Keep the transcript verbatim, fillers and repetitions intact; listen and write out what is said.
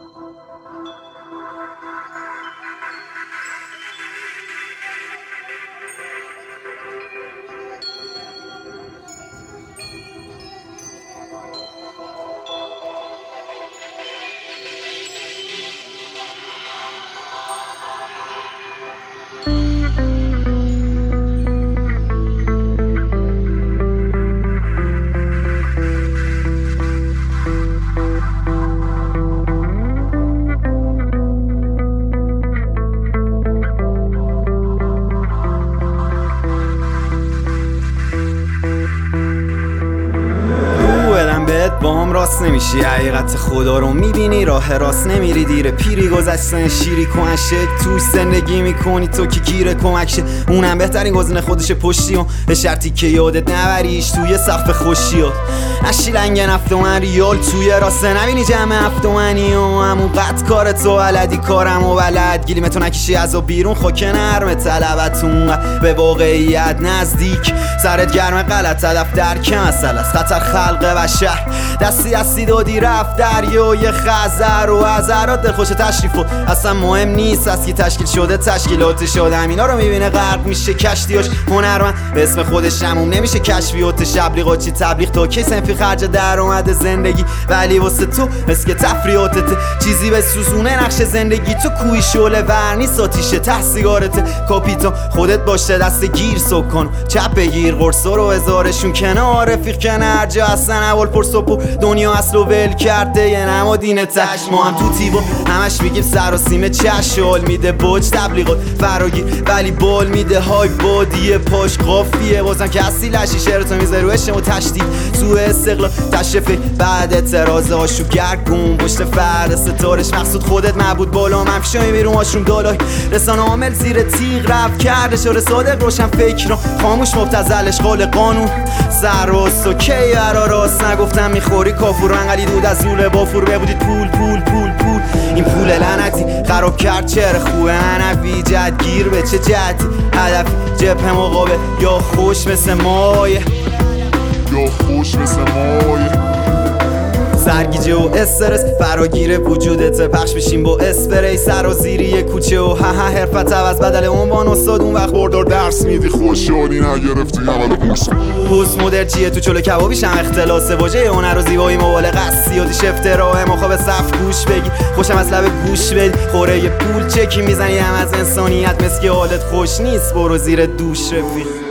با هم راست نمیشی، حقیقت خدا رو میبینی، راه راست نمیری، دیر پیری گذشتن شیری کنن شک توش زندگی میکنی تو که گیره کمک شه. اونم بهترین گزینه خودش پشتی و به شرطی که یادت نبریش توی صف خوشیات. نشی لنگ نفت و من ریال توی راسته نبینی جمع هفت و منی و همون قد کار تو ولدی کارم و ولد گیلیم تو نکشی از و بیرون خاک نرم طلبتون به واقعیت نزدیک سرت گرم غلط هدف در که مسئله است خطر خلق بشر دستی دستی دادی رفت دریای خزر و عذرات دلخوش تشریف و اصلا مهم نیست از کی تشکیل شده تشکیلاتش آدم اینا رو میبینه غرق میشه کشتیاش هنرمند به اسم خودش هموم نمیشه کشفیات شبلیغات چی تبلیغ تا کی سنفی خرج در اومده زندگی ولی واسه تو مسک تفریحاتت چیزی به سوزونه نقش زندگی تو کوی شعله ورنی ساتیشه ته سیگارت کاپیتان خودت باشه دست گیر سکن چپ بگیر قرصا رو هزارشون کنار رفیق کنار جا اصلا اول پرسو دنیا اصلو ول کرده یه نما دین تش ما هم تو تیبا همش میگیم سر و سیمه چشال میده بوج تبلیغات فراگیر ولی بال میده های بادیه پاش قافیه بازم کسی لشی شعرتو میزه رو عشق و تشدید تو استقلال تشرفه بعد اعتراض هاشو گرگون پشت فرد ستارش مقصود خودت معبود بالا من پیشایی بیرون هاشون دالای رسانه عامل زیر تیغ رفت کرده شور صادق روشن فکر رو خاموش مبتزل اشغال قانون سر راست و کی برا راست نگفتم میخوری کافور انقلی دود از لوله بافور ببودید پول پول پول پول این پول لعنتی خراب کرد چهره خوبه هنفی جدگیر به چه جهتی هدف جبه مقابل یا خوش مثل مایه یا خوش مثل مایه سرگیجه و استرس فراگیر وجودت پخش بشیم با اسپری سر و زیری کوچه و ها ها حرفت عوض بدل عنوان استاد اون وقت بردار درس میدی خوشحالی نگرفتی اول پوست پوست مدر چیه تو چلو کبابیش هم اختلاس واژه هنر و زیبایی مبالغه است سیادیش افتراه مخواب صف گوش بگی خوشم از لب گوش بدی خوره پول چکی میزنی هم از انسانیت مسکی حالت خوش نیست برو زیر دوش رفیق